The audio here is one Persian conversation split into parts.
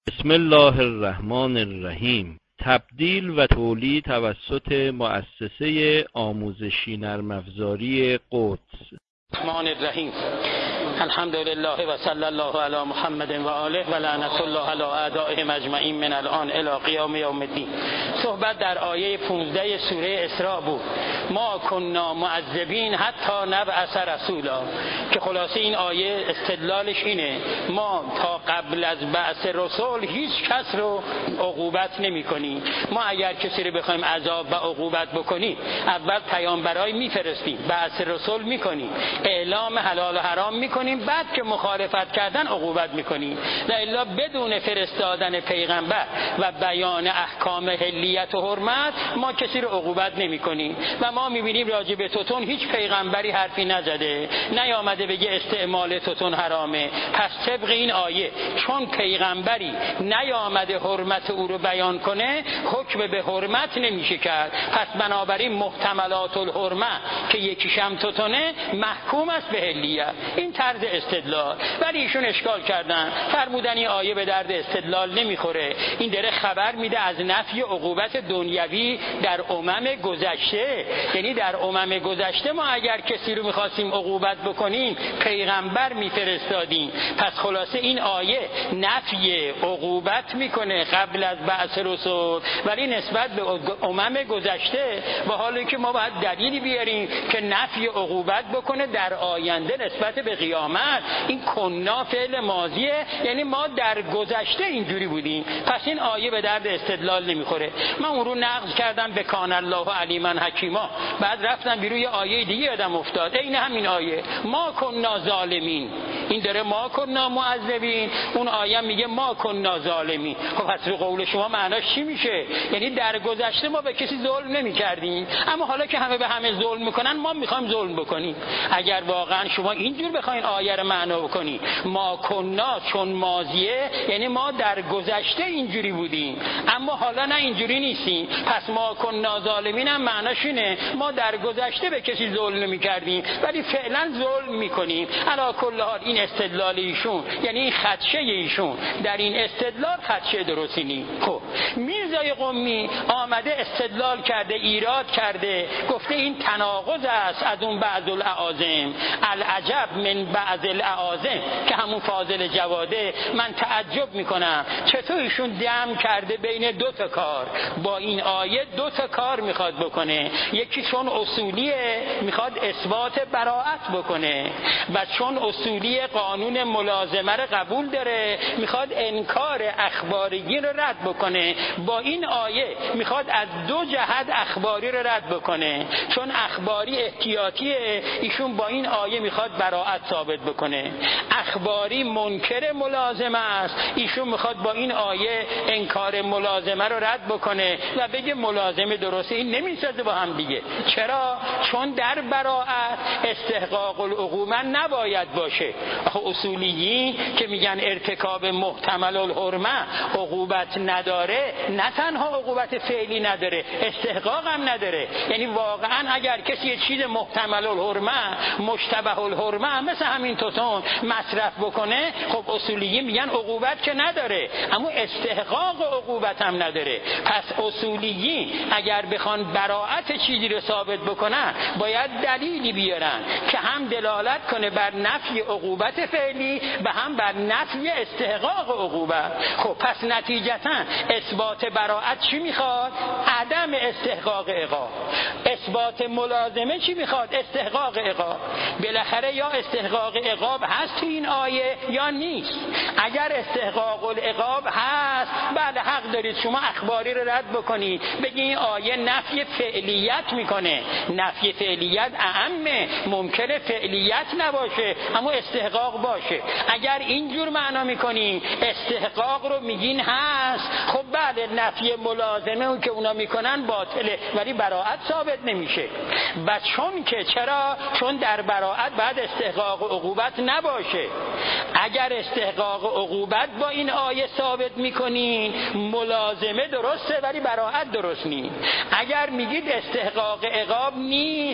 بسم الله الرحمن الرحیم. تبدیل و تولید توسط مؤسسه آموزشی نرم‌افزاری قدس. الرحمن الرحیم. الحمد لله و صلی الله علی محمد و آله و لعنت الله علی اعدائهم اجمعین من الان الی قیام یوم الدین. صحبت در آیه 15 سوره اسراء بود. ما کنا معذبین حتی نبعث رسولا، که خلاصه این آیه استدلالش اینه ما تا قبل از بعث رسول هیچ کس رو عقوبت نمی کنیم. ما اگر کسی رو بخوایم عذاب و عقوبت بکنیم اول پیامبرای میفرستیم، بعث رسول میکنیم، اعلام حلال و حرام میکنیم، بعد که مخالفت کردن عقوبت میکنیم. لا الا بدون فرستادن پیغمبر و بیان احکام حلیت و حرمت ما کسی رو عقوبت نمیکنیم. و ما میبینیم راجع به توتون هیچ پیغمبری حرفی نزده، نیامده بگه استعمال توتون حرامه. پس طبق این آیه چون پیغمبری نیامده حرمت او رو بیان کنه، حکم به حرمت نمیشه کرد. پس بنابراین محتملات الحرمه که یکیشم توتونه محکوم است به حلیت. این طرز استدلال. ولی ایشون اشکال کردن، فرمودن این آیه به درد استدلال نمیخوره. این داره خبر میده از نفی عقوبت دنیوی در امم گذشته. یعنی در امم گذشته ما اگر کسی رو میخواستیم عقوبت بکنیم پیغمبر میفرستادیم. پس خلاصه این آیه نفی عقوبت میکنه قبل از بعث رسول، ولی نسبت به امم گذشته، و حالی که ما باید دلیلی بیاریم که نفی عقوبت بکنه در آینده نسبت به قیامت. این کنا فعل ماضیه، یعنی ما در گذشته اینجوری بودیم. پس این آیه به درد استدلال نمیخوره. من اون رو نقض کردم به کان الله علیما حکیما، بعد رفتم بیرون یه آیه دیگه یادم افتاد، این همین آیه ما کنا ظالمین. این داره ما کنا معذبین، اون آیه میگه ما کنا ظالمین. خب پس به قول شما معناش چی میشه؟ یعنی در گذشته ما به کسی ظلم نمیکردیم، اما حالا که همه به همه ظلم میکنن ما میخوایم ظلم بکنیم. اگر واقعا شما اینجور بخواین آیه رو معنا بکنی، ما کنا چون ماضیه یعنی ما در گذشته اینجوری بودیم، اما حالا نه اینجوری نیستیم. پس ما کنا ظالمین هم معناش اینه ما در گذشته به کسی ظلم نمیکردیم ولی فعلا ظلم میکنیم. علی کل حال این استدلال ایشون، یعنی این خدشه ایشون در این استدلال خدشه درستی نیست. خب میرزای قمی آمده استدلال کرده، ایراد کرده، گفته این تناقض است از اون بعض الاعاظم، العجب من بعض الاعاظم، که همون فاضل جواده. من تعجب میکنم چطور ایشون دم کرده بین دو تا کار. با این آیه دو تا کار میخواد بکنه، یکی چون اصولیه میخواد اثبات براءت بکنه، و چون اصولی قانون ملازمه رو قبول داره میخواد انکار اخباری رو رد بکنه. با این آیه میخواد از دو جهت اخباری رو رد بکنه. چون اخباری احتیاطیه، ایشون با این آیه میخواد براءت ثابت بکنه. اخباری منکر ملازمه است، ایشون میخواد با این آیه انکار ملازمه رو رد بکنه و بگه ملازمه درسته. این نمیسازه با هم دیگه. چرا؟ چون در براءت استحقاق العقوبه نباید باشه. آخه اصولیین که میگن ارتکاب محتمل الحرمه عقوبت نداره، نه تنها عقوبت فعلی نداره، استحقاق هم نداره. یعنی واقعا اگر کسی یه چیز محتمل الحرمه، مشتبه الحرمه، مثل همین توتون مصرف بکنه، خب اصولیین میگن عقوبت که نداره، اما استحقاق عقوبت هم نداره. پس اصولیین اگر بخوان براءت چیزی رو ثابت بکنن باید دلیلی بیارن که هم دلالت کنه بر نفی عقوبت فعلی و هم بر نفی استحقاق عقوبت. خب پس نتیجتا اثبات براءت چی میخواد؟ عدم استحقاق عقاب. اثبات ملازمه چی میخواد؟ استحقاق عقاب. بالاخره یا استحقاق عقاب هست تو این آیه یا نیست. اگر استحقاق العقاب هست، بله حق دارید شما اخباری رو رد بکنید، بگید این آیه نفی فعلیت میکنه. نفی فعلیت اعمه، ممکنه فعلیت نباشه اما استحقاق باشه. اگر اینجور معنا میکنین استحقاق رو میگین هست، خب بله نفی ملازمه اون که اونا میکنن باطله ولی براءت ثابت نمیشه. و چون که چرا؟ چون در براءت بعد استحقاق عقوبت نباشه. اگر استحقاق عقوبت با این آیه ثابت میکنین ملازمه درسته ولی براءت درست نیست. اگر میگید استحقاق عقاب نیست،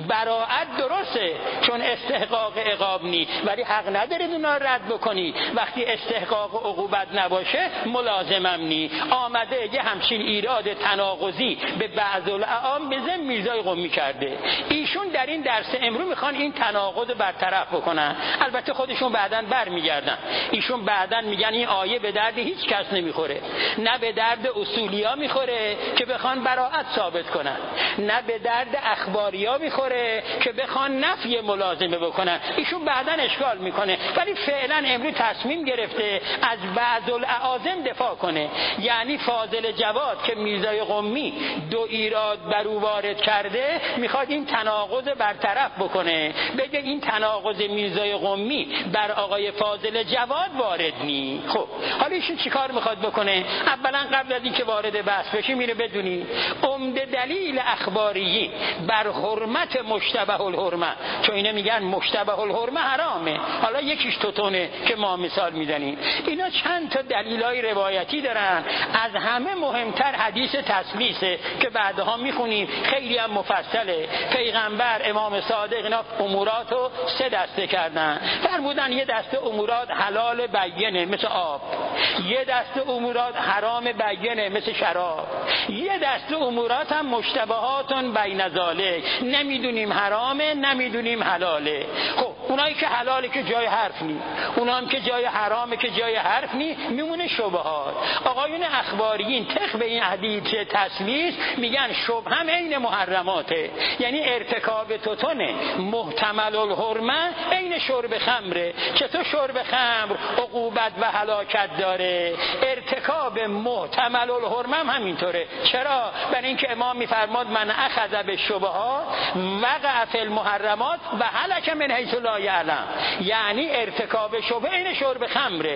براءت درسته چون استحقاق عقاب نیست، ولی حق ندارید اونا رد بکنید. وقتی استحقاق عقوبت نباشه ملازمم نیست. آمده یه همچین ایراد تناقضی به بعض الاعام به ذم میرزای قمی کرده. ایشون در این درس امروز میخوان این تناقض برطرف بکنن. البته خودشون بعداً برمیگردن. ایشون بعداً میگن این آیه به درد هیچ کس نمیخوره، نه به درد اصولیا میخوره که بخوان براءت ثابت کنن، نه به درد اخباریا میخوره که بخوان نفی ملازمه بکنن. ایشون بعداً اشکال میکنه، ولی فعلا امروز تصمیم گرفته از بعض الاعاظم دفاع کنه. یعنی فاضل جواد که میرزای قمی 2 ایراد بر او وارد کرده میخواد این تناقض برطرف بکنه، بگه این تناقض میرزای قمی بر آقای فاضل جواد وارد نی. خب حالا ایشون چیکار میخواد بکنه؟ اولا قبل از اینکه وارد بحث بشیم اینو بدونی عمده دلیل اخباری بر حرمت مشتبه الحرمه، چون اینا میگن مشتبه الحرمه حرامه، حالا یکیش توتونه که ما مثال میزنیم، اینا چند تا دلیلای روایتی دارن. از همه مهمتر حدیث تسلیسه که بعدها میخونیم، خیلی هم مفصله. پیغمبر امام صادق اینا اموراتو 3 دسته کردن. فرمودن یه دسته امورات حلال بینه مثل آب، یه دسته امورات حرام بینه مثل شراب، یه دسته امورات هم مشتبهاتون بین ذالک، نمیدونیم حرامه نمیدونیم حلاله. خب اونایی که حلاله که جای حرف نی، اونا هم که جای حرامه که جای حرف نی، میمونه شبهات. آقایون اخباریین طبق به این حدیث تسلیس میگن شبه هم عین محرماته، یعنی ارتکاب توتونه محتمل الحرمه عین شرب خمره. چطور شرب خمر عقوبت و هلاکت داره، ارتکاب محتمل الحرمه هم همینطوره. چرا؟ برای اینکه امام میفرماد من اخذ بالشبهات وقع فی المحرمات و هلک من حیث لا یعلم. یعنی ارتکاب شبهه عین شرب خمره،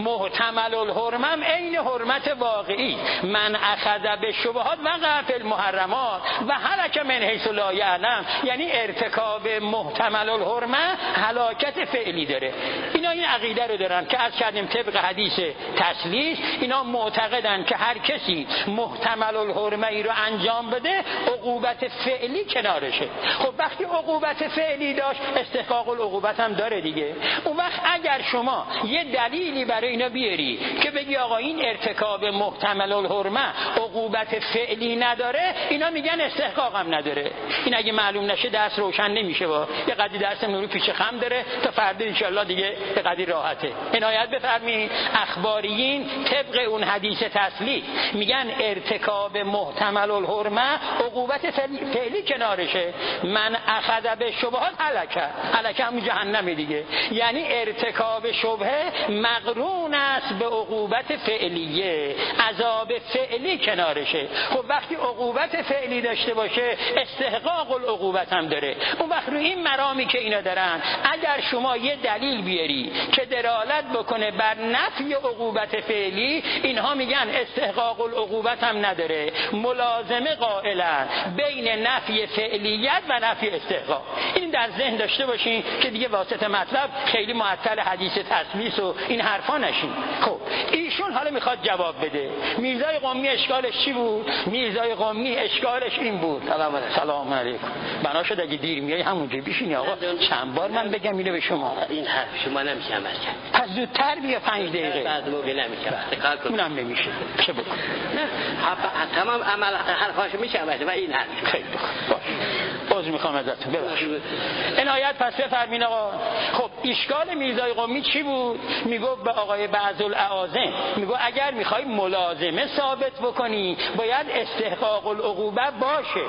محتمل الحرمه هم عین حرمت واقعی. من اخذ بالشبهات وقع فی المحرمات و هلک من حیث لا یعلم، یعنی ارتکاب محتمل الحرمه هلاکت فعلی داره. اینا این عقیده رو دارن که از کردیم طبق حدیث تسلیس اینا معتقدن که هر کسی محتمل الحرمه ای رو انجام بده عقوبت فعلی کنارشه. خب وقتی عقوبت فعلی داشت استحقاق العقوبت هم داره دیگه. اون وقت اگر شما یه دلیلی برای اینا بیاری که بگی آقا این ارتکاب محتمل الحرمه عقوبت فعلی نداره، اینا میگن استحقاق هم نداره. این اگه معلوم نشه دست روشن نمیشه. با یه قضیه درس نورو پیش خم داره تا فردا ان شاء الله دیگه یه قضیه راحته. عنایت بفرمایید. اخباریین طبق اون حدیث تسلیس میگن ارتکاب محتمل الحرمه عقوبت فعلی کنارشه. من اخذ به شبهات هلکه همون جهنم دیگه. یعنی ارتکاب شبهه مقرون است به عقوبت فعلیه، عذاب فعلی کنارشه. خب وقتی عقوبت فعلی داشته باشه استحقاق العقوبت هم داره. اون وقت روی این مرامی که اینا دارن اگر شما یه دلیل بیاری که دلالت بکنه بر نفی عقوبت فعلی، اینها میگن استحقاق العقوبت هم نداره. ملازمه قائلن بین نفی فعلیت و نفی استحقاق. این در ذهن داشته باشین که دیگه واسطه مطلب خیلی معطل حدیث تسلیس و این حرفا نشین. خب ایشون حالا میخواد جواب بده. میرزای قمی اشکالش چی بود؟ میرزای قمی اشکالش این بود. سلام علیکم. بنا شد اگه دیر میای همونجا بشینی آقا. چند بار من بگم اینو به شما. این حرف شما نمیشه عمل کرد. پس زودتر بیا 5 دقیقه. بعد موقع نمیشه. استقال کن. اونم نمیشه. چه بکن؟ نه تمام عمل حرفاشو میشه عمل و این حرف. خیلی باش. عذر میخوام ازتون ببخشید. عنایت پس بفرمین آقا. خب اشکال میرزای قمی چی بود؟ میگفت به آقای بعض الاعاظم، میگفت اگر میخوای ملازمه ثابت بکنی باید استحقاق العقوبه باشه.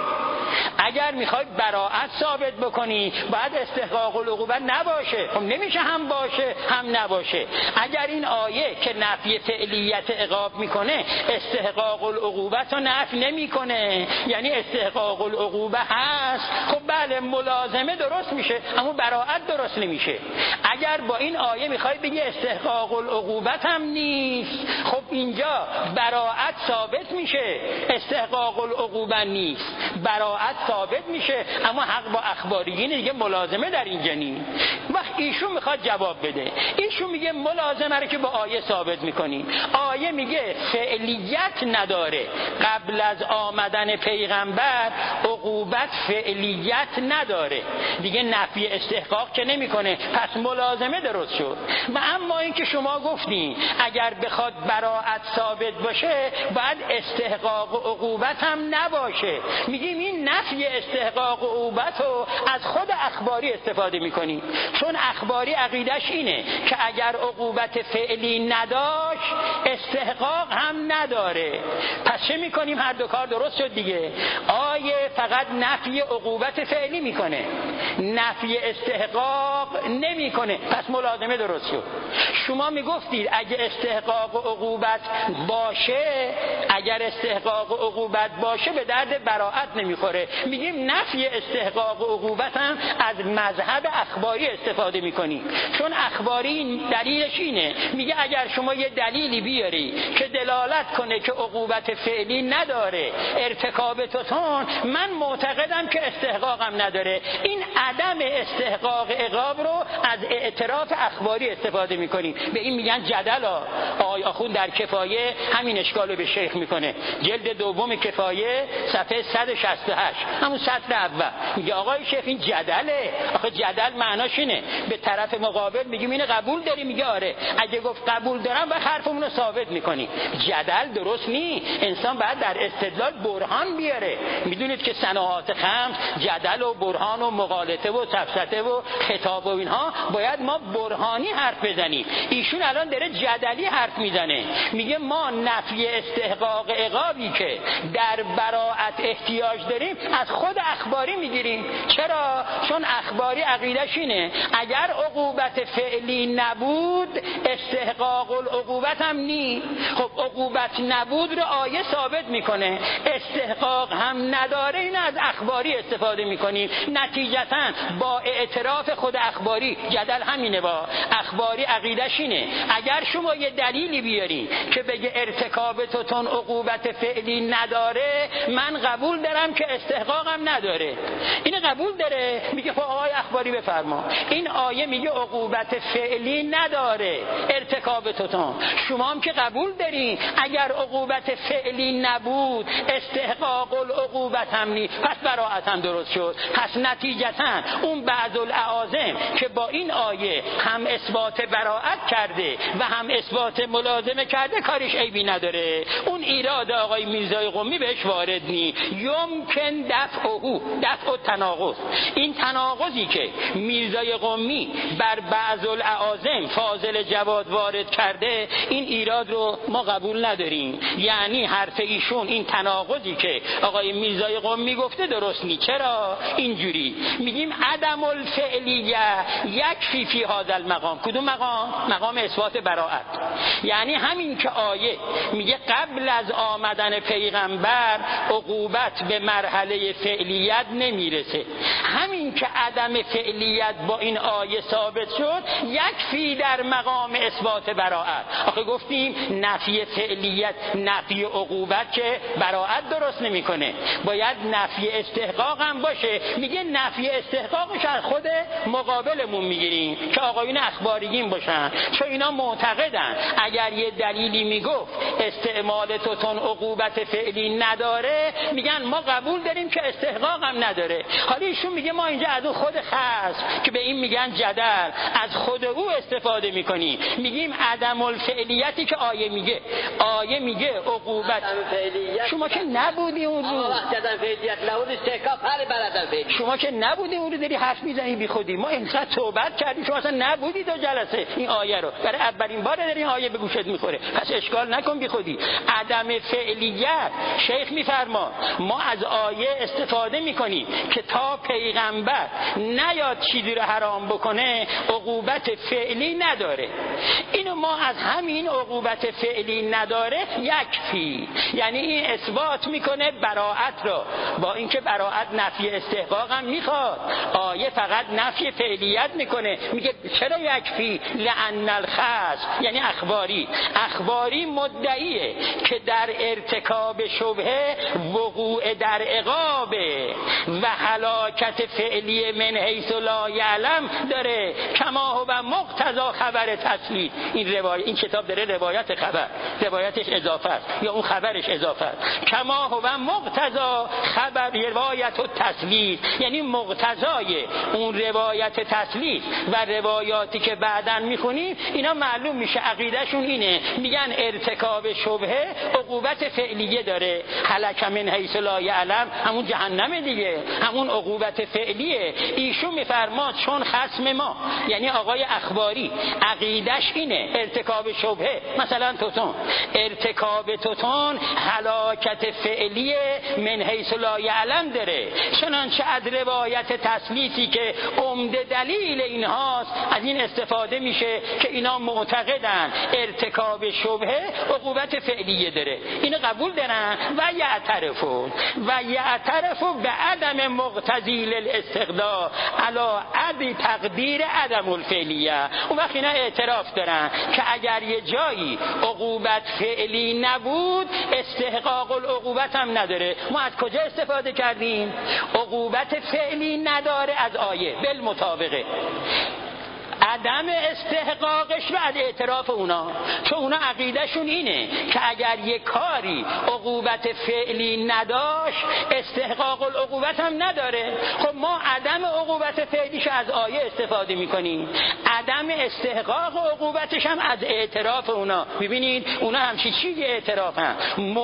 اگر میخوای براءت ثابت بکنی باید استحقاق العقوبه نباشه. خب نمیشه هم باشه هم نباشه. اگر این آیه که نفی فعلیت عقاب میکنه استحقاق العقوبت رو نفی نمیکنه، یعنی استحقاق العقوبه هست، خب بله ملازمه درست میشه اما براءت درست نمیشه. اگر با این آیه میخوای بگی استحقاق العقوبت هم نیست، خب اینجا براءت ثابت میشه استحقاق العقوبه نیست، براءت ثابت میشه اما حق با اخباریین دیگه ملازمه در اینجا نیست. وقت ایشون میخواد جواب بده. ایشون میگه ملازمه رو که با آیه ثابت میکنی. آیه میگه فعلیت نداره. قبل از آمدن پیغمبر عقوبت فعلیت نداره. دیگه نفی استحقاق که نمیکنه، پس ملازمه درست شد. و اما این که شما گفتین اگر بخواد براءت ثابت باشه باید استحقاق و عقوبت هم نباشه. میگیم این نفی استحقاق و عقوبت رو از خود اخباری استفاده میکنیم، چون اخباری عقیدش اینه که اگر عقوبت فعلی نداشت استحقاق هم نداره. پس چه میکنیم؟ هر دو کار درست شد دیگه. آیه فقط نفی عقوبت فعلی میکنه، نفی استحقاق نمیکنه، پس ملازمه درست شد. شما میگفتید اگه استحقاق و عقوبت باشه، اگر استحقاق و عقوبت باشه به درد براءت نمیخوره. میگیم نفی استحقاق و عقوبت هم از مذهب اخباری استفاده میکنیم، چون اخباری دلیلش اینه، میگه اگر شما یه دلیلی بیاری که دلالت کنه که عقوبت فعلی نداره، ارتکاب توتون، من معتقدم که استحقاقم نداره. این عدم استحقاق عقاب رو از اعتراف اخباری استفاده میکنیم. به این میگن جدل. آقای آخوند در کفایه همین اشکالو به شیخ میکنه، جلد دوم کفایه صفحه 168 همون سطر اول. میگه آقای شیخ این جدله. آخه جدل معناش اینه به طرف مقابل میگیم اینو قبول داری؟ میگه آره. اگه گفت قبول دارم و حرفمون رو ثابت میکنی. جدل درست نی. انسان باید در استدلال برهان بیاره. میدونید که صناعات خمس جدل و برهان و مغالطه و تفسته و خطاب و اینها باید ما برهانی حرف بزنیم. ایشون الان داره جدلی حرف میزنه، میگه ما نفی استحقاق عقابی که در براءت احتیاج داریم از خود اخباری میگیریم. چرا؟ چون اخباری عقیدش اینه اگر عقوبت فعلی نبود استحقاق العقوبت هم نی. خب عقوبت نبود رو آیه ثابت میکنه، استحقاق هم نداره، این از اخباری استفاده میکنیم. نتیجتا با اعتراف خود اخباری، جدل همینه، با اخباری عقیدش اینه اگر شما یه دلیلی بیاری که بگه ارتکاب توتون عقوبت فعلی نداره، من قبول دارم که استحقاقم نداره. این قبول داره. میگه خب آقای اخباری بفرما، این آیه میگه عقوبت فعلی نداره ارتکاب توتون، شما هم که قبول دارین اگر عقوبت فعلی نبود استحقاق العقوبت هم نی، پس براءت هم درست شد. پس نتیجتا اون بعض الاعاظم که با این آیه هم اثبات براءت کرده و هم اثبات ملازمه کرده کارش عیبی نداره. اون ایراد آقای میرزای قمی بهش وارد نی. یمکن دفع تناقض، این تناقضی که میرزای قمی بر بعض الاعاظم فاضل جواد وارد کرده، این ایراد رو ما قبول نداریم. یعنی حرف ایشون این تناقضی که آقای میرزای قمی گفته درست نی. چرا؟ اینجوری میگیم عدم الفعلیه یکفی فی هذا المقام. کدوم مقام؟ مقام اثبات براءت. یعنی همین که آیه میگه قبل از آمدن پیغمبر عقوبت به مرحله فعلیت نمیرسه، همین که عدم فعلیت با این آیه ثابت شد یکفی در مقام اثبات براءت. آخه گفتیم نفی فعلیت نفی عقوبت که براءت درست نمیکنه، باید نفی استحقاق هم باشه. میگه نفی استحقاقش از خود مقابلمون میگیریم که آقایون اخباریین باشن، چون اینا معتقدن اگر یه دلیلی میگفت استعمال توتون عقوبت فعلی نداره، میگن ما قبول داریم که استحقاق هم نداره. حالا ایشون میگه ما اینجا از اون خود خصم که به این میگن جدل از خود او استفاده میکنیم. میگیم عدم الفعلیتی که آیه میگه عقوبت. شما که نبودی اون رو، شما که نبودی اون رو داری حرف میزنی بی خودی. ما اینقدر توبت کردیم، شما اصلا نبودی دو جلسه این آیه رو، برای اولین بار داری این آیه به گوشت میخوره، پس اشکال نکن بی خودی. عدم فعلیت، شیخ میفرما ما از آیه استفاده میکنیم که تا پیغمبر نیاد چیزی رو حرام بکنه عقوبت فعلی نداره. اینو ما از همین عقوبت فعلی نداره یکفی یعنی این اثبات میکنه براءت را، با اینکه براءت نفی استحقاق هم میخواد. آیه فقط نفی فعلیت میکنه، میگه چرا یکفی لأن الخصم، یعنی اخباری مدعیه که در ارتکاب شبهه وقوع در عقاب و هلاکت فعلی من حیث لا یعلم داره، کما هو مقتضا خبر تسلیت. این کتاب داره روایت خبر، روایتش اضافه است یا اون خبرش اضافه است. کما هو مقتضا خبر روایت و تسلیت، یعنی مقتضای اون روایت تسلیت و روایاتی که بعداً میخونیم اینا معلوم میشه عقیدهشون اینه، میگن ارتکاب شبهه عقوبت فعلیه داره، هلک من حیث لا یعلم همون جهنم دیگه، همون عقوبت فعلیه. ایشون میفرماد چون خصم ما یعنی آقای اخباری عقیدش اینه ارتکاب شبهه، مثلا توتون، ارتکاب توتون هلاکت فعلی من حیث لا یعلم داره، چنانچه از روایت تسلیتی که عمده دلیل اینهاست از این استفاده میشه که اینا معتقدن ارتکاب شبهه عقوبت فعلیه داره، اینو قبول دارن و یعترفو به عدم مقتضی الاستقضاء علی عدم تقدیر عدم الفعلیه. اون وقت اینا اعتراف دارن که اگر یه جایی عقوبت فعلی نبود استحقاق العقوبت هم نداره. ما از کجا استفاده کردیم؟ عقوبت فعلی نداره از آیه بالمطابقه، عدم استحقاقش بعد اعتراف اونا، چون اونا عقیدهشون اینه که اگر یک کاری عقوبت فعلی نداشت استحقاق العقوبت هم نداره. خب ما عدم عقوبت فعلیش از آیه استفاده میکنیم، عدم استحقاق عقوبتش هم از اعتراف اونا. ببینید اونا همچی چیزی اعترافن،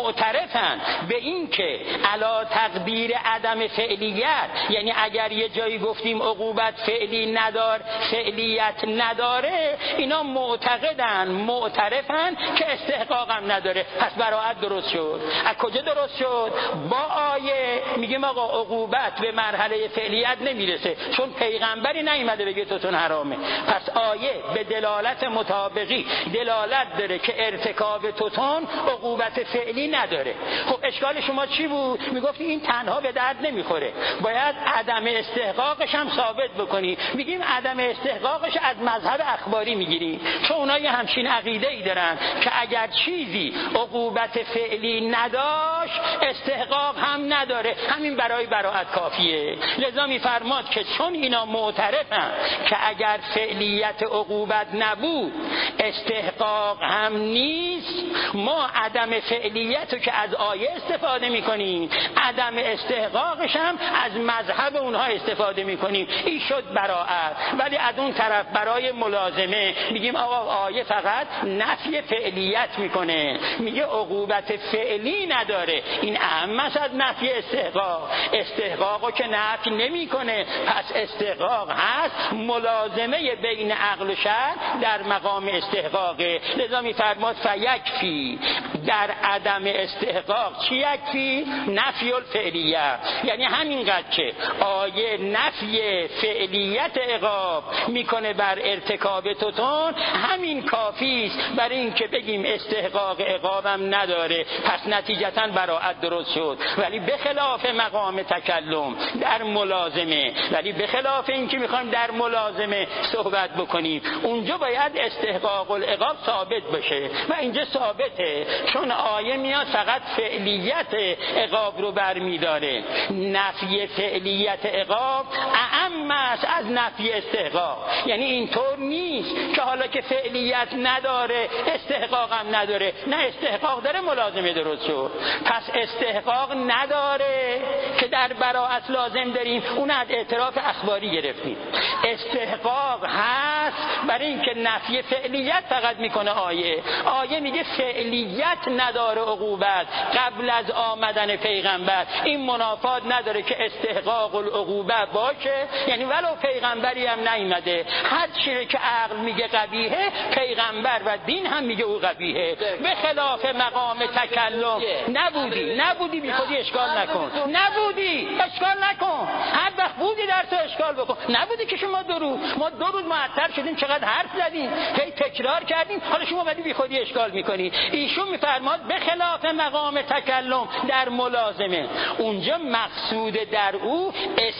معترفن به این که علا تقدیر عدم فعلیت، یعنی اگر یه جایی گفتیم عقوبت فعلی ندار، فعلیت نداره، اینا معتقدن معترفن که استحقاق هم نداره. پس براءت درست شد. از کجا درست شد؟ با آیه میگیم آقا عقوبت به مرحله فعلیت نمیرسه چون پیغمبری نیامده بگه توتون حرامه. پس آیه به دلالت مطابقی دلالت داره که ارتکاب توتون عقوبت فعلی نداره. خب اشکال شما چی بود؟ میگفتی این تنها به درد نمیخوره، باید عدم استحقاقش هم ثابت بکنی. میگیم عدم استحقاقش از مذهب اخباری میگیریم، چون اونا یه همچین عقیده ای دارن که اگر چیزی عقوبت فعلی نداشت استحقاق هم نداره، همین برای براءت کافیه. لذا میفرماد که چون اینا معترفن که اگر فعلیت عقوبت نبود استحقاق هم نیست، ما عدم فعلیت رو که از آیه استفاده میکنیم، عدم استحقاقش هم از مذهب اونها استفاده میکنیم. این شد براءت. ولی از اون طرف برای ملازمه میگیم آقا آیه فقط نفی فعلیت میکنه، میگه عقوبت فعلی نداره، این اهم است از نفی استحقاق. استحقاقو که نفی نمیکنه پس استحقاق هست. ملازمه بین عقل و شرع در مقام استحقاقه. لذا میفرماد فیکفی، در عدم استحقاق چی یکفی؟ نفی الفعلیه، یعنی همینقدر که آیه نفی فعلیت عقاب میکنه بر ارتکاب توتون، همین کافی است برای اینکه بگیم استحقاق عقابم نداره، پس نتیجتا براءت درست شد. ولی به خلاف مقام تکلم در ملازمه، ولی به خلاف اینکه میخوایم در ملازمه صحبت بکنیم، اونجا باید استحقاق العقاب ثابت بشه و اینجا ثابته، چون آیه میاد فقط فعلیت عقاب رو برمیداره. نفی فعلیت عقاب اعم است از نفی استحقاق. یعنی اینطور نیست که حالا که فعلیت نداره استحقاق هم نداره، نه استحقاق داره ملازمه درست شد. پس استحقاق نداره که در براءت لازم داریم، اون از اعتراف اخباری گرفتیم. استحقاق هست برای اینکه نفی فعلیت فقط میکنه آیه میگه فعلیت نداره عقوبت قبل از آمدن پیغمبر. این منافات نداره که استحقاق العقوبت باشه یعنی ولو پیغمبری هم نیامده، هر چیزی که عقل میگه قبیحه پیغمبر و دین هم میگه او قبیحه. به خلاف مقام تکلم نبودی بی خودی اشکال نکن، نبودی اشکال نکن، هر وقت بودی در تو اشکال بکن. نبودی که ما دو روز معطل شدیم، چقدر حرف زدیم، هی تکرار کردیم، حالا شما بعدی بی خودی اشکال میکنی. ایشون میفرماد به خلاف مقام تکلم در ملازمه، اونجا مقصود در او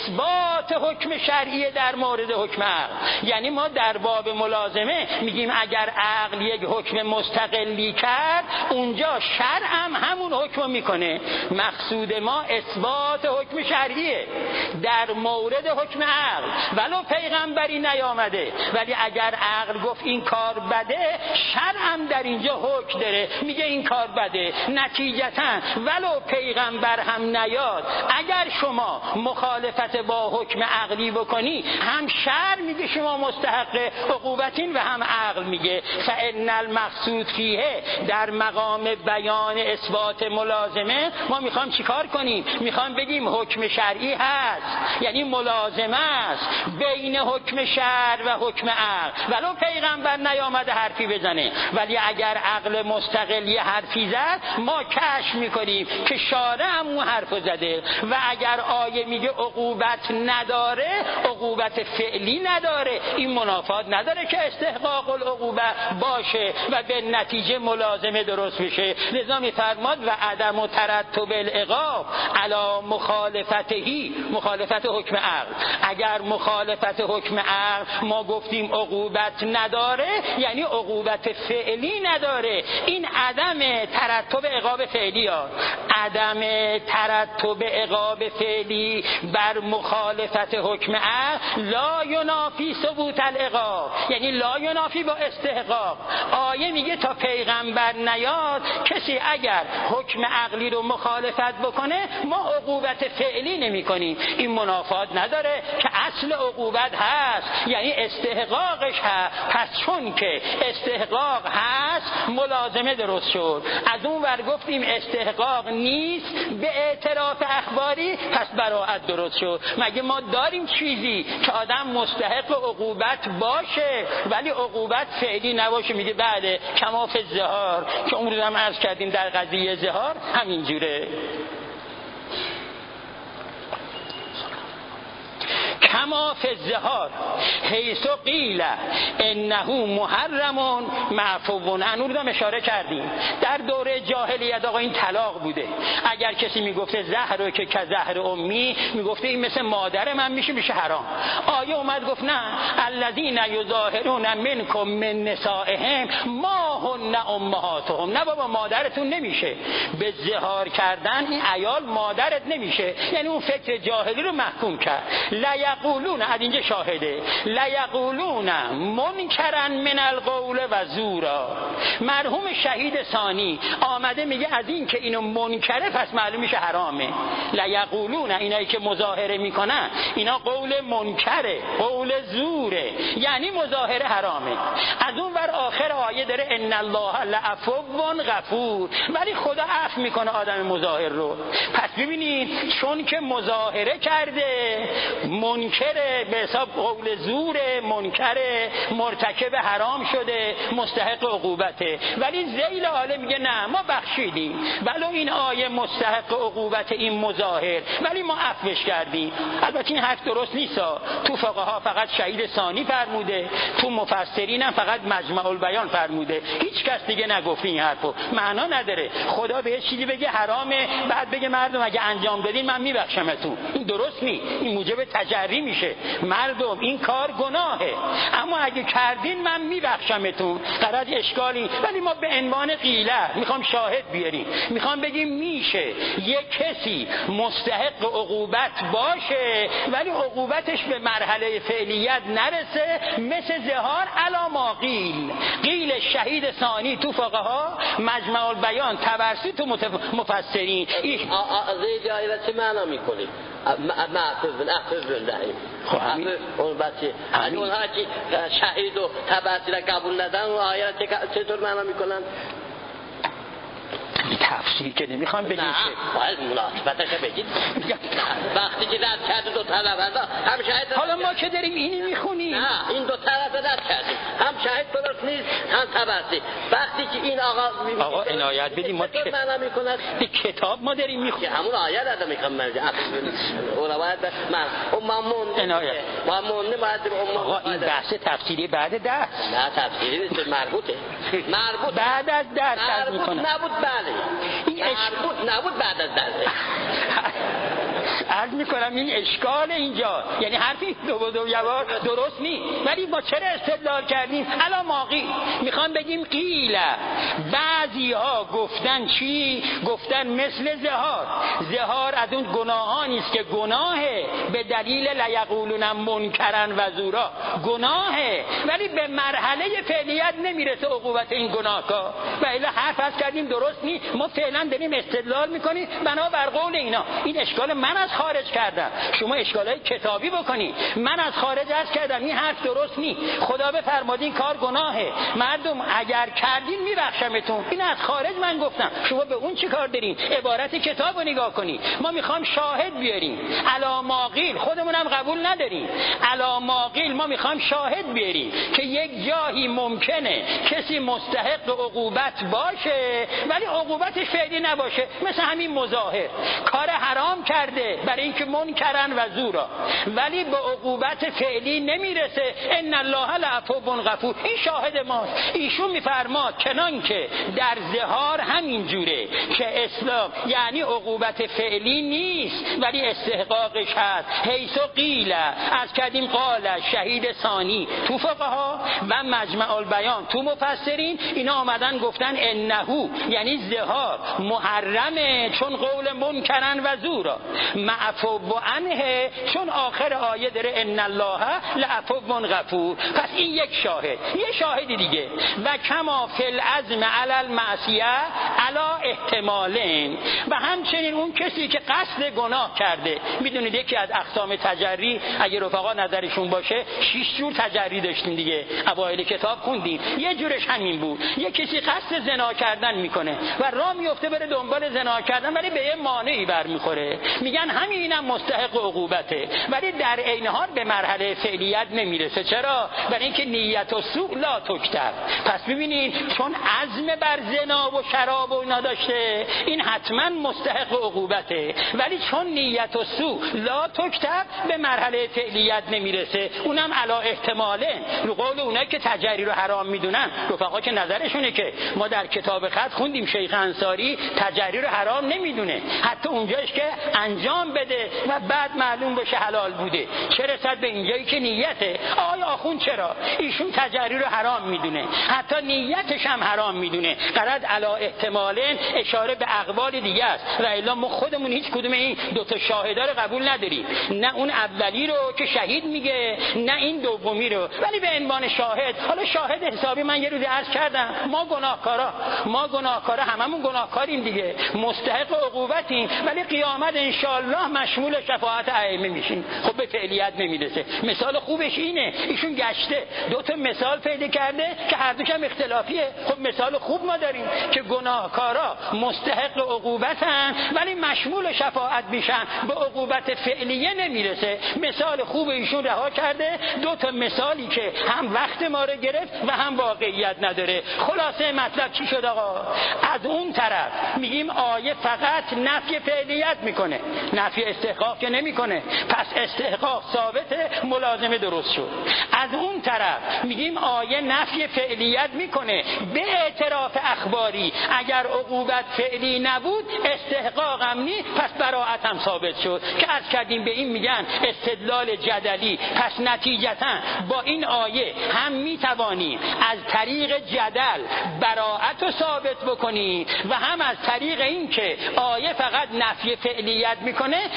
اثبات حکم شرعی در مورد حکم عقل. یعنی ما در باب ملازمه میگیم اگر عقل یک حکم مستقلی کرد، اونجا شرع هم همون حکم میکنه. مقصود ما اثبات حکم شرعیه در مورد حکم عقل، ولو پیغمبری نیامده، ولی اگر عقل گفت این کار بده، شرع هم در اینجا حکم داره، میگه این کار بده. نتیجتاً ولو پیغمبر هم نیاد، اگر شما مخالفت با حکم عقلی بکنی، هم شرع میگه شما مستحق عقوبتین و هم عقل میگه فإن المقصود فیه. در مقام بیان اثبات ملازمه ما میخوام چیکار کنیم؟ میخوام بگیم حکم شرعی هست، یعنی ملازمه است بین حکم شرع و حکم عقل، ولو پیغمبر نیامده حرفی بزنه. ولی اگر عقل مستقلی حرفی زد، ما کشف میکنیم که شارع هم اون حرفو زده. و اگر آیه میگه عقوبت نداره، عقوبت فعلی نداره، این منافات نداره که استحقاق العقوبه باشه و به نتیجه ملازمه درست بشه. لذا میفرماد و عدم ترتب العقاب علی مخالفتهی، مخالفت حکم عقل. اگر مخالفت حکم عقل ما گفتیم عقوبت نداره، یعنی عقوبت فعلی نداره. این عدم ترتب عقاب فعلی ها، عدم ترتب عقاب فعلی بر مخالفت حکم عقل لا ینافی ثبوت العقاب، یعنی لا ینافی با استحقاق. آیه میگه تا پیغمبر نیاد، کسی اگر حکم عقلی رو مخالفت بکنه، ما عقوبت فعلی نمی کنیم. این منافات نداره که اصل عقوبت هست، یعنی استحقاقش هست. پس چون که استحقاق هست، ملازمه درست شد. از اون ور گفتیم استحقاق نیست به اعتراف اخباری، پس براءت درست شد. مگه ما داریم چیزی که آدم مستحق عقوبت باشه ولی عقوبت فعلی نباشه؟ میگه بله، کما فی الظهار، که اون روز هم عرض کردیم در قضیه ظهار همینجوره. کما فی الظهار حیث قیل انه محرم معفو عنه. رو اشاره کردیم در دوره جاهلیت آقا این طلاق بوده. اگر کسی میگفته زهر که زهر امی، میگفته این مثل مادر من میشه حرام. آیه اومد گفت نه، الذین یظاهرون منکم من نسائهم ما هن امهاتهم. نه بابا، مادرتون نمیشه. به ظهار کردن این عیال مادرت نمیشه، یعنی اون فکر جاهلی رو محکوم کرد. لیقولون، از اینجا شاهده، لیقولون منکرا من القول و زورا. مرحوم شهید ثانی آمده میگه از این که اینو منکره پس معلوم میشه حرامه. لیقولون، اینایی که مظاهره میکنن اینا قول منکره، قول زوره، یعنی مظاهره حرامه. از اون ور آخر آیه داره ان الله لعفو غفور، ولی خدا عفو میکنه آدم مظاهر رو. پس ببینید چون که مظاهره کرده، منکره، به حساب قول زوره، منکره، مرتکب حرام شده، مستحق عقوبته. ولی ذیل آله میگه نه، ما بخشیدیم، ولو این آیه مستحق عقوبت این مظاهر، ولی ما عفوش کردیم. البته این حرف درست نیست. تو فقها فقط شهید ثانی فرموده، تو مفسرین هم فقط مجمع البیان فرموده، هیچ کس دیگه نگفته. این حرفو معنا نداره. خدا به چیزی بگه حرامه، بعد بگه مردم اگه انجام بدین من میبخشمتون. این درست نیست، این موجب تجری میشه. مردم این کار گناهه، اما اگه کردین من میبخشمتون، قرار اشکالی. ولی ما به عنوان قیله میخوام شاهد بیاریم، میخوام بگیم میشه یک کسی مستحق عقوبت باشه ولی عقوبتش به مرحله فعلیت نرسه، مثل ظهار علی ما قیل شهید ثانی تو فقها، مجمع البیان تبرسی تو مفسرین. زید آیه چه معنا میکنه؟ اون بچه اونها که شهید و تبرسی را قبول ندن، اون آیه چطور معنا میکنن؟ تفسیر که نمیخوام بگیم نه باید مناسبتش بگید. وقتی که رد کرد دو طرف هم شاهد. حالا ما که داریم اینی میخونیم، نه این دو طرف رد کردیم، هم شاهد درست نیست هم تبرسی. وقتی که این آقا عنایت بدیم، ما چه معنا میکنه؟ کتاب ما داریم میخونیم، همون آیه را میخوام مرجع اونا باید امامون عنایت امامون باید آقا این بحث تفسیری بعد درس. نه تفسیری نیست، مربوطه. مربوط بعد از درس میکنه. نبود بله این مربوط نبود بعد از درس. عرض میکنم این اشکال اینجا، یعنی حرفی دو یوار درست نیست، ولی ما چرا استدلال کردیم؟ الا ماقی میخوام بگیم قیل، بعضی ها گفتن چی؟ گفتن مثل زهار از اون گناهانی است که گناهه به دلیل لیقولون منکرن و زورا گناهه، ولی به مرحله فعلیت نمیرسه عقوبت این گناهکار. و الا حرف از کردیم درست نیست، ما فعلا داریم استدلال میکنیم بنابر قول اینا. این اشکال من از خارج کردم، شما اشکالای کتابی بکنی. من از خارج عرض کردم این حرف درست نیست، خدا بفرماد این کار گناهه، مردم اگر کردین میبخشمتون. این از خارج من گفتم، شما به اون چی کار دارین؟ عبارت کتابو نگاه کنی. ما میخوام شاهد بیاریم، الا ماقیل خودمونم قبول نداریم. الا ماقیل ما میخوام شاهد بیاریم که یک جایی ممکنه کسی مستحق عقوبت باشه ولی عقوبتش فعلی نباشه، مثل همین مظاهر کار حرام کرده برای اینکه منکرن و زورا، ولی به عقوبت فعلی نمیرسه. ان الله لعفو غفور. این شاهد ماست. ایشون میفرماد چنان که در زهار همین جوره که اسلام یعنی عقوبت فعلی نیست ولی استحقاقش هست. حیث قیل از کردیم قال شهید ثانی تو فقها و مجمع البیان تو مفسرین، اینا آمدن گفتن انهو یعنی زهار محرمه چون قول منکرن و زورا، معفو عنه چون آخر آیه داره ان الله لعفو غفور. پس این یک شاهد. یه شاهد دیگه و کما فی العزم علی المعصیه علی احتمالین، و همچنین اون کسی که قصد گناه کرده. میدونید یکی از اقسام تجری اگه رفقا نظرشون باشه 6 جور تجری داشتیم دیگه، اوایل کتاب خوندیم. یه جورش همین بود، یه کسی قصد زنا کردن میکنه و راه میفته بره دنبال زنا کردن ولی به یه مانعی برمیخوره، میگن همینم مستحق عقوبته، ولی در عین حال به مرحله فعلیت نمیرسه. چرا؟ برای اینکه نیت و سوء لا تکتب. پس ببینین چون عزم بر زنا و شراب و اینا داشته این حتما مستحق عقوبته، ولی چون نیت و سوء لا تکتب به مرحله فعلیت نمیرسه، اونم علا احتماله. رو قول اونایی که تجری رو حرام میدونن، رفقا که نظرشونه که ما در کتاب خط خوندیم شیخ انصاری تجری رو حرام نمیدونه، حتی اونجاش که انجام بده و بعد معلوم بشه حلال بوده، چه رسد به اینجایی که نیته. آقای آخوند چرا؟ ایشون تجری رو حرام میدونه، حتی نیتش هم حرام میدونه. قرد علا احتمالن اشاره به اقوال دیگه است و الا ما خودمون هیچ کدوم این دوتا شاهدا رو قبول نداریم، نه اون اولی رو که شهید میگه نه این دومی رو، ولی به عنوان شاهد. حالا شاهد حسابی من یه روز عرض کردم ما گناهکارا هممون گناهکاریم دیگه، مستحق عقوبتیم، ولی قیامت انشالله مشمول شفاعت ائمه میشیم. خب به فعلیت نمیرسه. مثال خوبش اینه، ایشون گشته دو تا مثال پیدا کرده که هر دوش هم اختلافیه. خب مثال خوب ما داریم که گناهکارا مستحق عقوبتن ولی مشمول شفاعت میشن، به عقوبت فعلیه نمیرسه. مثال خوب ایشون رها کرده، دو تا مثالی که هم وقت ما رو گرفت و هم واقعیت نداره. خلاصه مطلب چی شد آقا؟ از اون طرف میگیم آیه فقط نفی فعلیت میکنه، نفی استحقاق که نمیکنه، پس استحقاق ثابته، ملازمه درست شد. از اون طرف میگیم آیه نفی فعلیت میکنه به اعتراف اخباری، اگر عقوبت فعلی نبود استحقاق هم نی، پس براءت هم ثابت شد که عرض کردیم به این میگن استدلال جدلی. پس نتیجتا با این آیه هم میتوانیم از طریق جدل براءت رو ثابت بکنیم و هم از طریق این که آیه فقط نفی فعلیت میکنه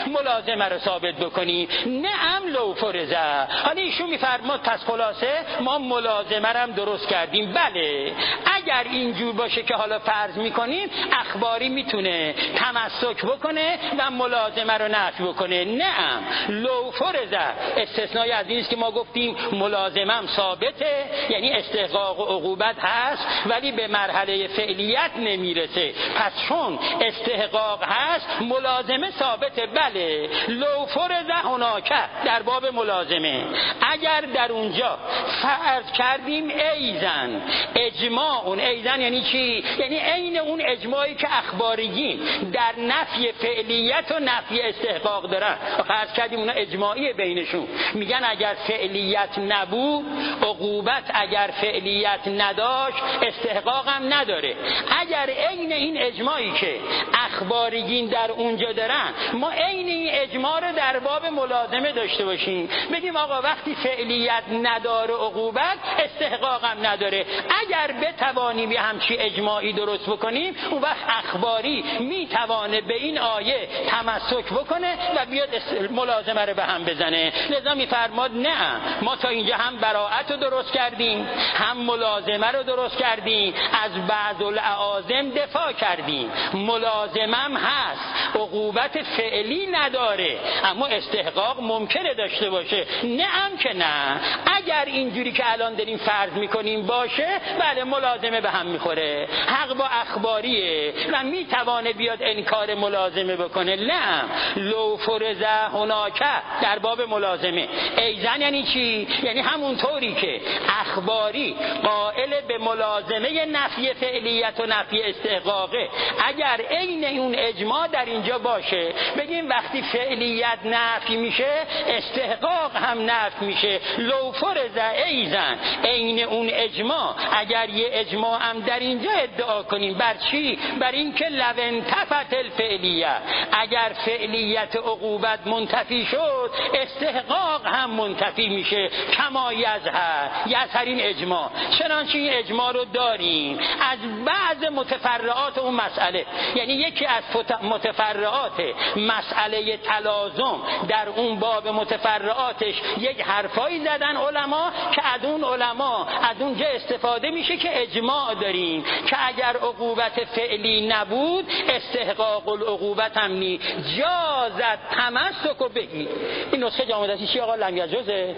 ملازمه رو ثابت بکنیم. نعم لو فرض. حالا ایشون میفرماد پس خلاصه ما ملازمه رو هم درست کردیم. بله اگر اینجور باشه که حالا فرض میکنیم اخباری میتونه تمسک بکنه و ملازمه رو نفی بکنه. نعم لو فرض استثنایی از این است که ما گفتیم ملازمه هم ثابته، یعنی استحقاق و عقوبت هست ولی به مرحله فعلیت نمیرسه. پس چون استحقاق هست ملازمه ثابته. بله لو فرض هناک در باب ملازمه اگر در اونجا فرض کردیم ایزن اجماع، اون ایزن یعنی چی؟ یعنی عین اون اجماعی که اخباریین در نفی فعلیت و نفی استحقاق دارن، فرض کردیم اونا اجماعی بینشون، میگن اگر فعلیت نبود عقوبت اگر فعلیت نداشت استحقاق هم نداره. اگر عین این اجماعی که اخباریین در اونجا دارن ما عین این اجماع رو در باب ملازمه داشته باشیم، بگیم آقا وقتی فعلیت نداره عقوبت استحقاق هم نداره، اگر بتوانیم یه همچی اجماعی درست بکنیم اون وقت اخباری میتوانه به این آیه تمسک بکنه و بیاد ملازمه رو به هم بزنه. لذا میفرماد نه ما تا اینجا هم براءت رو درست کردیم هم ملازمه رو درست کردیم، از بعض الاعاظم دفاع کردیم، ملازمم هست عقوبت فعلی نداره اما استحقاق ممکنه داشته باشه. نه هم که نه، اگر اینجوری که الان داریم فرض میکنیم باشه بله ملازمه به هم میخوره، حق با اخباریه و میتوانه بیاد انکار ملازمه بکنه. نه لو فرض هناک در باب ملازمه ایزن یعنی چی؟ یعنی همونطوری که اخباری قائل به ملازمه نفی فعلیت و نفی استحقاقه، اگر عین اون اجماع در اینجا باشه بگیم وقتی فعلیت نفی میشه استحقاق هم نفی میشه. لو فرض ایزن عین اون اجماع، اگر یه اجماع هم در اینجا ادعا کنیم بر چی؟ بر این که لو انتفت الفعلیه، اگر فعلیت عقوبت منتفی شد استحقاق هم منتفی میشه. کما یظهر این اجماع، چنانچه این اجماع رو داریم از بعض متفرعات اون مسئله، یعنی یکی از متفرعات مسئله تلازم در اون باب متفرعاتش یک حرفایی زدن علما که از اون علما از اونجا استفاده میشه که اجماع داریم که اگر عقوبت فعلی نبود استحقاق العقوبت هم نی جازت تمسک و بهی. این نسخه جامع دستی چی آقا؟ لم یجوزه؟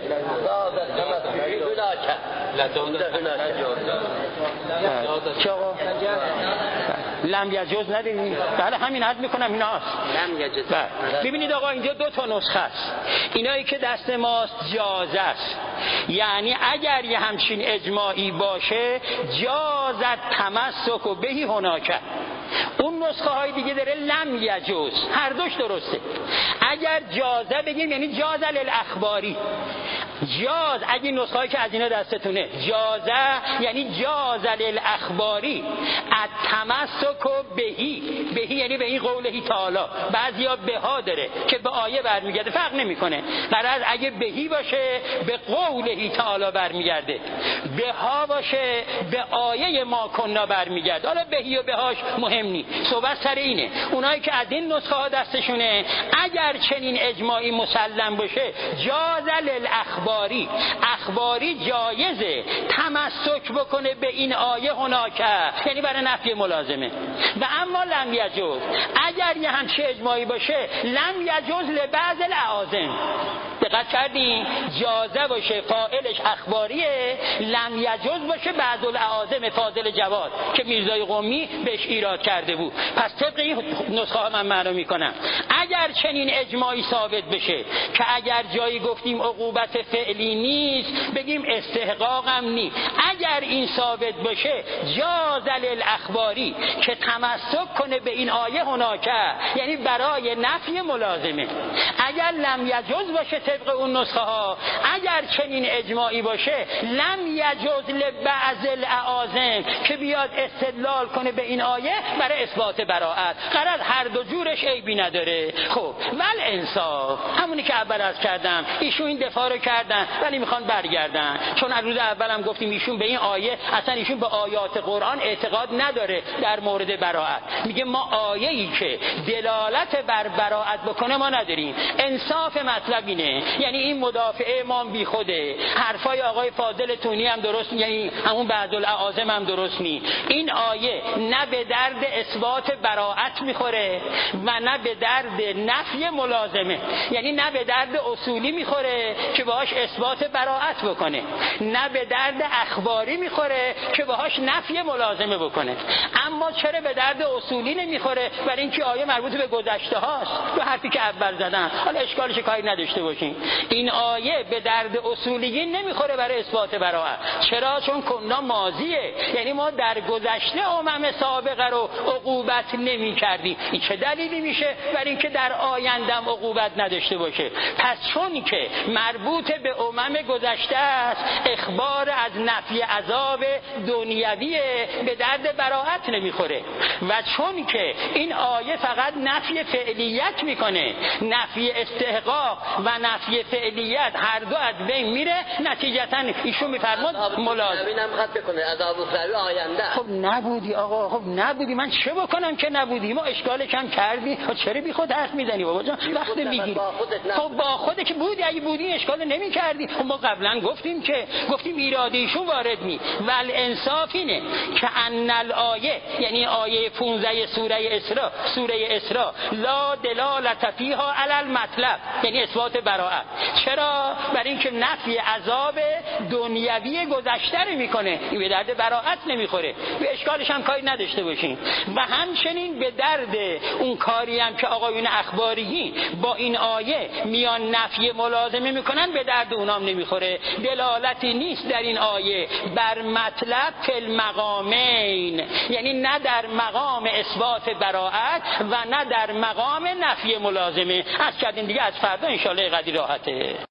چی آقا؟ لم یجوز نداریم؟ بله همین حد میکنم این هاست. ببینید آقا اینجا دو تا نسخه است، اینایی که دست ماست جاز است، یعنی اگر یه همچین اجماعی باشه جازت تمسک و بهی هناکه. اون نسخه های دیگه داره لم یجوز، هر دوش درسته. اگر جازه بگیم یعنی جاز الاخباری، جاز اگه نسخه هایی که از اینا دستتونه جازه یعنی جاز الاخباری التمسک و بهی یعنی به این قوله تعالی. بعضیا بها داره که به آیه برمیگرده، فرق نمیکنه، غرض اگه بهی باشه به قوله تعالی برمیگرده، بها باشه به آیه ما کنا برمیگرده. حالا بهی و بهاش مهم نیست، صحبت سر اینه اونایی که از این نسخه ها دستشونه اگر چنین اجماعی مسلم باشه جاز الاخباری، اخباری جایزه تمسک بکنه به این آیه هناکه، یعنی برای نفی ملازمه. و اما لم یجوز، اگر یه همچه اجماعی باشه لم یجوز لبعض الاعاظم. دقت کردین؟ جازه باشه فاعلش اخباریه، لم یجوز باشه بعض الاعاظم فاضل جواد که میرزای قمی بهش ایراد کرده بود. پس طبق این نسخه ها من معلوم میکنم اگر چنین اجماعی ثابت بشه که اگر جایی گفتیم عقوبت فعلی نیست بگیم استحقاق هم نیست، اگر این ثابت باشه جاز الاخباری که تمسک کنه به این آیه هناکه، یعنی برای نفی ملازمه. اگر لم یجوز باشه طبق اون نسخه ها، اگر چنین اجماعی باشه لم یجوز لبعض الاعاظم که بیاد استدلال کنه به این آیه برای اثبات براءت. قرار هر دو جورش عیبی نداره، میشه. خب ول انصاف، همونی که اول عرض کردم، ایشون این دفاع رو کردن ولی میخوان برگردن، چون از روز اولم گفتیم ایشون به این آیه، اصلا ایشون به آیات قرآن اعتقاد نداره. در مورد براءت میگه ما آیه‌ای که دلالت بر براءت بکنه ما نداریم. انصاف مطلب اینه، یعنی این مدافعه ما بی خوده، حرفای آقای فاضل تونی هم درست، یعنی همون بعض‌الاعاظم هم درست نی. این آیه نه به درد اثبات براءت میخوره و نه به درد نفی ملازمه، یعنی نه به درد اصولی میخوره که باهاش اثبات براءت بکنه، نه به درد اخباری میخوره که باهاش نفی ملازمه بکنه. اما چرا به درد اصولی نمیخوره؟ برای اینکه آیه مربوط به گذشته هاست، به حرفی که اول زدن. حالا اشکالش کاری نداشته باشین، این آیه به درد اصولیین نمیخوره برای اثبات براءت. چرا؟ چون کنا ماضیه، یعنی ما در گذشته امم سابقه رو عقوبت نمی‌کردیم. این چه دلیلی میشه برای اینکه در آینده هم عقوبت نداشته باشه؟ پس چون که مربوط به امم گذشته است، اخبار از نفی عذاب دنیویه، به درد براءت نمیخوره. و چون که این آیه فقط نفی فعلیت میکنه، نفی استحقاق و نفی فعلیت هر دو از بین میره، نتیجتا ایشون میفرماد ملازم خط بکنه عذاب اخروی آینده. خب نبودی آقا، خب نبودی، من چه بکنم که نبودی؟ ما اشکال کم کردی، چرا بی خود حرف میزنی بابا جان؟ وقت میگی خب با خودت که بودی، اگه بودی اشکال نمیکردی. خب ما قبلا گفتیم ایراده ایشون وارد نی. ول انصاف اینه که ان الآیه، یعنی آیه 15 سوره اسراء لا دلالت فیها علی المطلب، یعنی اثبات براءت. چرا؟ برای اینکه نفی عذاب دنیوی گذشته رو میکنه، این به درد براءت نمیخوره. به اشکالش هم کاری نداشته باشین. و همچنین به درد اون کاری هم که آقایون اخباریین با این آیه میان نفی ملازمه میکنن، به درد اونام نمیخوره. دلالتی نیست در این آیه بر مطلب فی المقامین، یعنی نه در مقام اثبات براءت و نه در مقام نفی ملازمه. از کردین دیگه، از فردا انشالله قدری راحته.